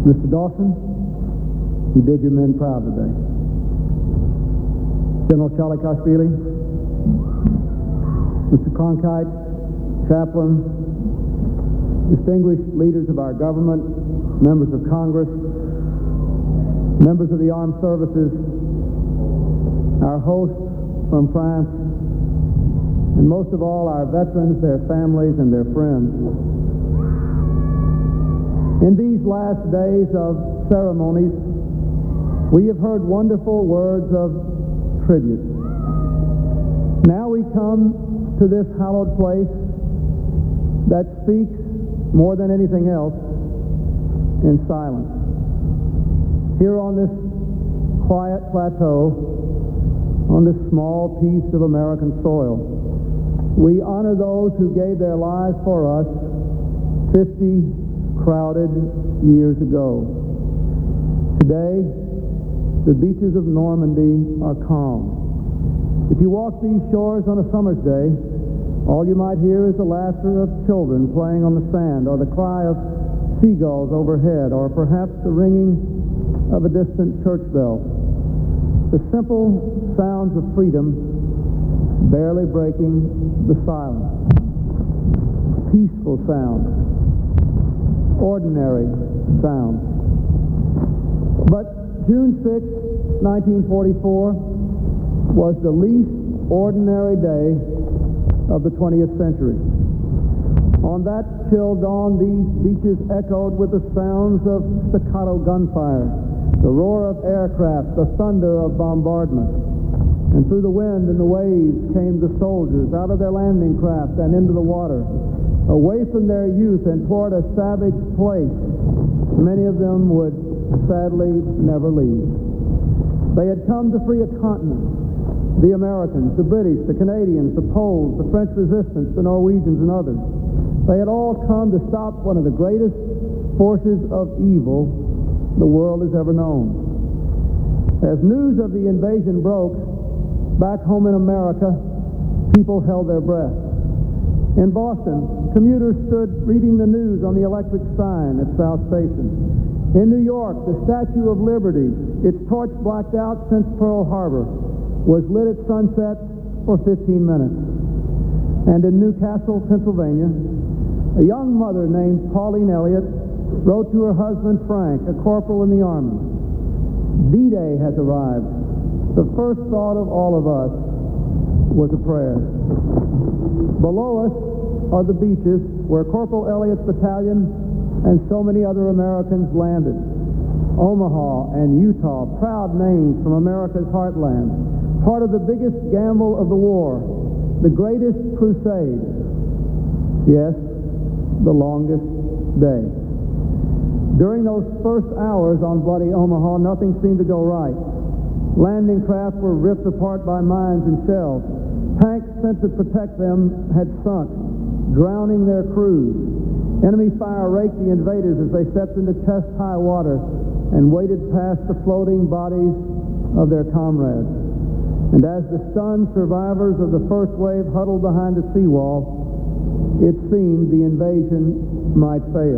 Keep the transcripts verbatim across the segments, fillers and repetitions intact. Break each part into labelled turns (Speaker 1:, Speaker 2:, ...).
Speaker 1: Mister Dawson, you did your men proud today. General Chalikashvili, Mister Cronkite, Chaplain, distinguished leaders of our government, members of Congress, members of the armed services, our hosts from France, and most of all, our veterans, their families, and their friends. In these last days of ceremonies, we have heard wonderful words of tribute. Now we come to this hallowed place that speaks more than anything else in silence. Here on this quiet plateau, on this small piece of American soil, we honor those who gave their lives for us fifty crowded years ago. Today, the beaches of Normandy are calm. If you walk these shores on a summer's day, all you might hear is the laughter of children playing on the sand, or the cry of seagulls overhead, or perhaps the ringing of a distant church bell. The simple sounds of freedom barely breaking the silence. Peaceful sounds. Ordinary sounds. But June sixth, nineteen forty-four was the least ordinary day of the twentieth century. On that chill dawn, these beaches echoed with the sounds of staccato gunfire, the roar of aircraft, the thunder of bombardment. And through the wind and the waves came the soldiers out of their landing craft and into the water, away from their youth and toward a savage place many of them would sadly never leave. They had come to free a continent. The Americans, the British, the Canadians, the Poles, the French resistance, the Norwegians, and others. They had all come to stop one of the greatest forces of evil the world has ever known. As news of the invasion broke, back home in America, people held their breath. In Boston, commuters stood reading the news on the electric sign at South Station. In New York, the Statue of Liberty, its torch blacked out since Pearl Harbor, was lit at sunset for fifteen minutes. And in Newcastle, Pennsylvania, a young mother named Pauline Elliott wrote to her husband Frank, a corporal in the Army, D-Day has arrived. The first thought of all of us was a prayer. Below us are the beaches where Corporal Elliott's battalion and so many other Americans landed. Omaha and Utah, proud names from America's heartland, part of the biggest gamble of the war, the greatest crusade. Yes, the longest day. During those first hours on bloody Omaha, nothing seemed to go right. Landing craft were ripped apart by mines and shells. Tanks sent to protect them had sunk, drowning their crews. Enemy fire raked the invaders as they stepped into chest-high water and waded past the floating bodies of their comrades. And as the stunned survivors of the first wave huddled behind the seawall, it seemed the invasion might fail.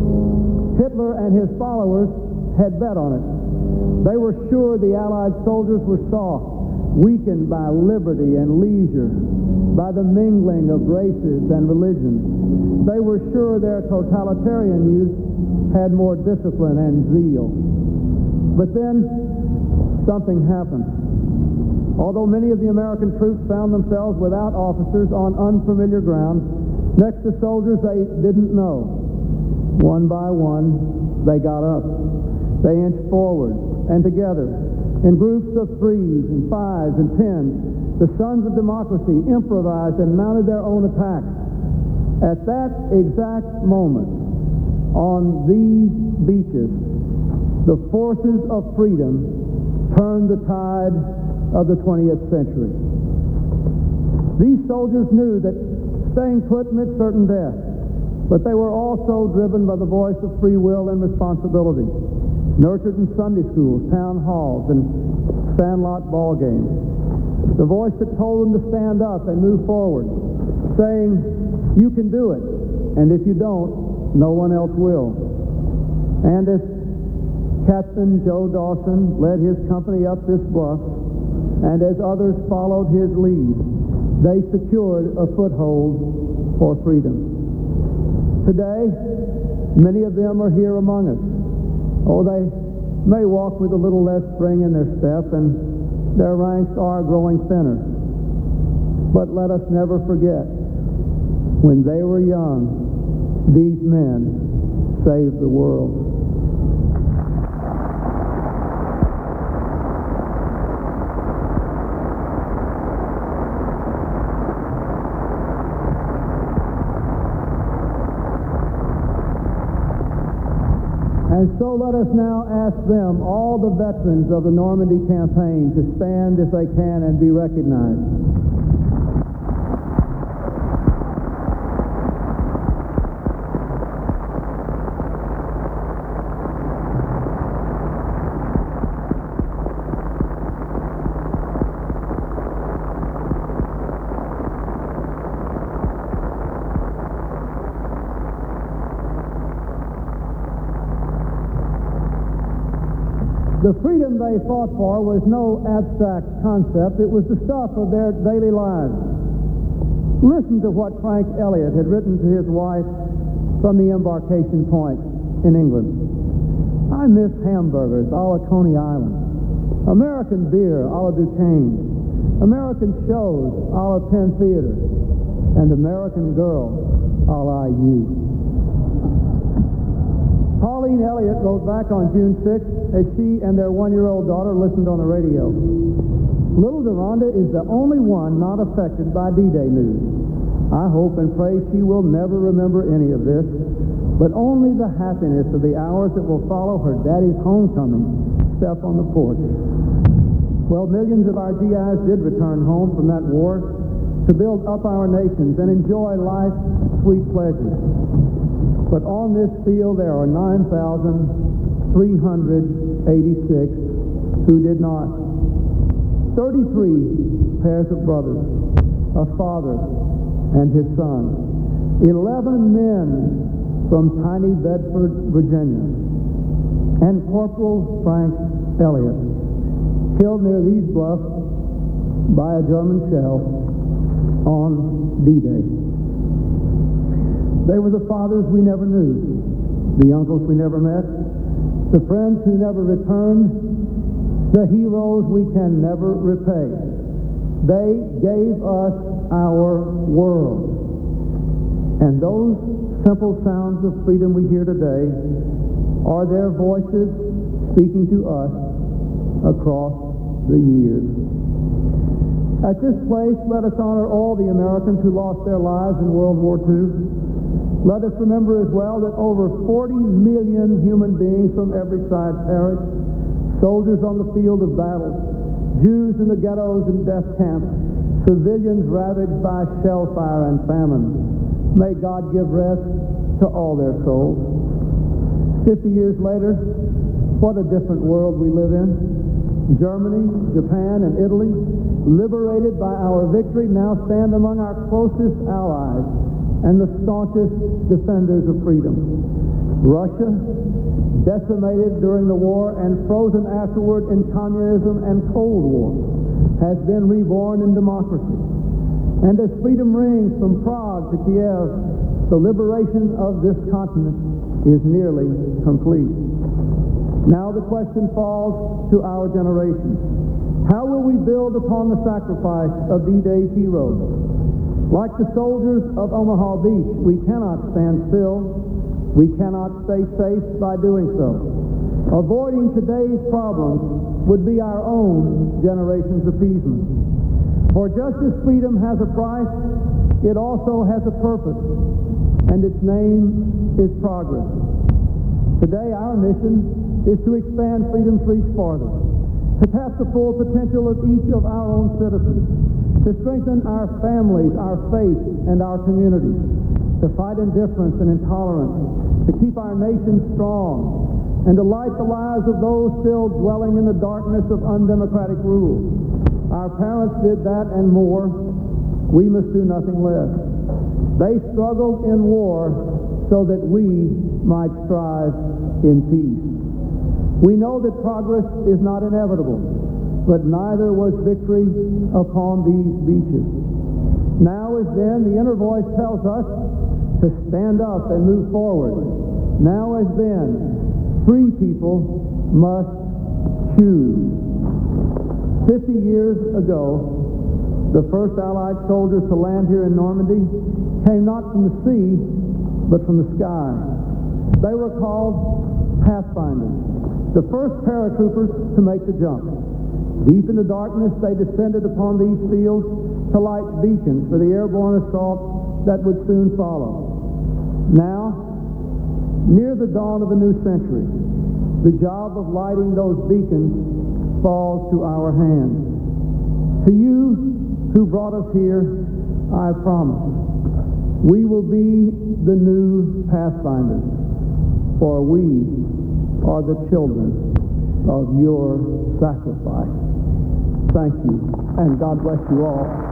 Speaker 1: Hitler and his followers had bet on it. They were sure the Allied soldiers were soft, weakened by liberty and leisure, by the mingling of races and religions. They were sure their totalitarian youth had more discipline and zeal. But then something happened. Although many of the American troops found themselves without officers on unfamiliar ground, next to soldiers they didn't know, one by one they got up. They inched forward, and together, in groups of threes and fives and tens, the sons of democracy improvised and mounted their own attacks. At that exact moment, on these beaches, the forces of freedom turned the tide of the twentieth century. These soldiers knew that staying put meant certain death, but they were also driven by the voice of free will and responsibility, nurtured in Sunday schools, town halls, and sandlot ball games. The voice that told them to stand up and move forward, saying, "You can do it, and if you don't, no one else will." And as Captain Joe Dawson led his company up this bluff, and as others followed his lead, they secured a foothold for freedom. Today, many of them are here among us. Oh, they may walk with a little less spring in their step, and their ranks are growing thinner. But let us never forget, when they were young, these men saved the world. And so let us now ask them, all the veterans of the Normandy campaign, to stand if they can and be recognized. The freedom they fought for was no abstract concept. It was the stuff of their daily lives. Listen to what Frank Elliott had written to his wife from the embarkation point in England. I miss hamburgers a la Coney Island, American beer a la Duquesne, American shows a la Penn Theater, and American girls a la you. Pauline Elliott wrote back on June sixth as she and their one-year-old daughter listened on the radio. Little Deronda is the only one not affected by D-Day news. I hope and pray she will never remember any of this, but only the happiness of the hours that will follow her daddy's homecoming step on the porch. Well, millions of our G Is did return home from that war to build up our nations and enjoy life's sweet pleasures. But on this field, there are nine thousand three hundred eighty-six who did not. thirty-three pairs of brothers, a father and his son, eleven men from tiny Bedford, Virginia, and Corporal Frank Elliott, killed near these bluffs by a German shell on D-Day. They were the fathers we never knew, the uncles we never met, the friends who never returned, the heroes we can never repay. They gave us our world. And those simple sounds of freedom we hear today are their voices speaking to us across the years. At this place, let us honor all the Americans who lost their lives in World War Two. Let us remember as well that over forty million human beings from every side perished, soldiers on the field of battle, Jews in the ghettos and death camps, civilians ravaged by shell fire and famine. May God give rest to all their souls. Fifty years later, what a different world we live in. Germany, Japan, and Italy, liberated by our victory, now stand among our closest allies and the staunchest defenders of freedom. Russia, decimated during the war and frozen afterward in communism and Cold War, has been reborn in democracy. And as freedom rings from Prague to Kiev, the liberation of this continent is nearly complete. Now the question falls to our generation. How will we build upon the sacrifice of D-Day's heroes? Like the soldiers of Omaha Beach, we cannot stand still. We cannot stay safe by doing so. Avoiding today's problems would be our own generation's appeasement. For just as freedom has a price, it also has a purpose, and its name is progress. Today, our mission is to expand freedom's reach farther, to tap the full potential of each of our own citizens, to strengthen our families, our faith, and our communities, to fight indifference and intolerance, to keep our nation strong, and to light the lives of those still dwelling in the darkness of undemocratic rule. Our parents did that and more. We must do nothing less. They struggled in war so that we might strive in peace. We know that progress is not inevitable, but neither was victory upon these beaches. Now as then, the inner voice tells us to stand up and move forward. Now as then, free people must choose. Fifty years ago, the first Allied soldiers to land here in Normandy came not from the sea, but from the sky. They were called pathfinders, the first paratroopers to make the jump. Deep in the darkness, they descended upon these fields to light beacons for the airborne assault that would soon follow. Now, near the dawn of a new century, the job of lighting those beacons falls to our hands. To you who brought us here, I promise, we will be the new pathfinders, for we are the children of your sacrifice. Thank you, and God bless you all.